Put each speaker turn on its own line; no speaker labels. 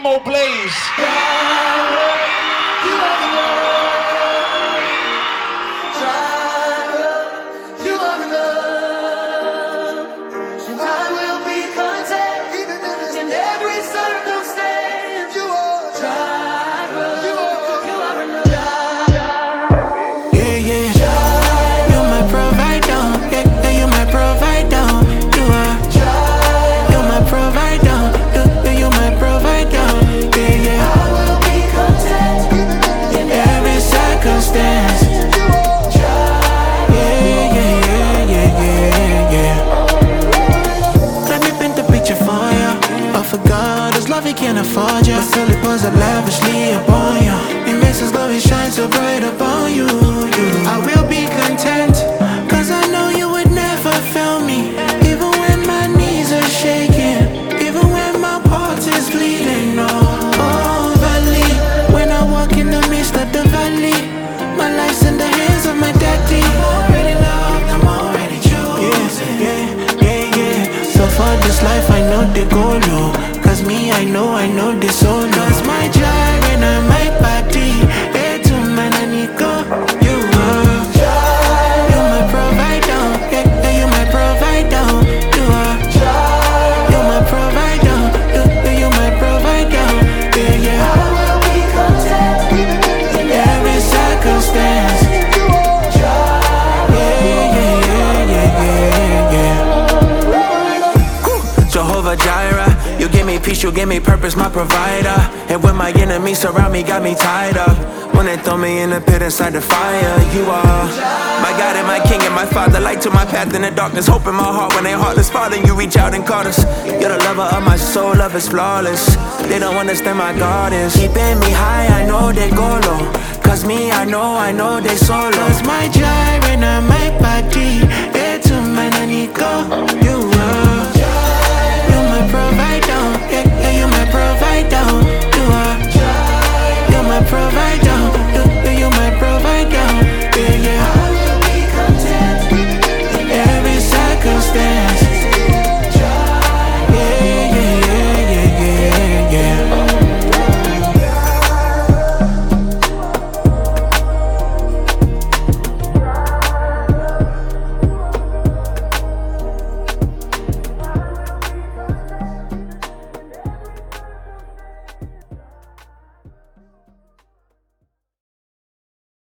Emo Blaze.
Can't afford you, but still it pours up lavishly upon you. It makes His glory shine so bright upon you. I will be content, cause I know you would never fail me. Even when my knees are shaking, even when my heart is bleeding. Oh, valley, when I walk in the midst of the valley, my life's in the hands of my daddy. I'm already loved, I'm already chosen. Yeah. So for this life I know the goal, cause me, I know this solo. Cause my jar and my body, to man and go. You are, you're my provider. Yeah, you're my provider. You are, you're my provider. You're my provider. Yeah. I will be content in every circumstance. Yeah. Jehovah Jireh, you give me peace, you give me purpose, my provider. And when my enemies surround me, got me tied up. When they throw me in the pit inside the fire, you are my God and my King and my Father. Light to my path in the darkness, hope in my heart when they heartless. Father, you reach out and caught us. You're the lover of my soul, love is flawless. They don't understand my God is keeping me high, I know they go low. Cause me, I know they solo. Cause my gyre and my body, to man and go. You are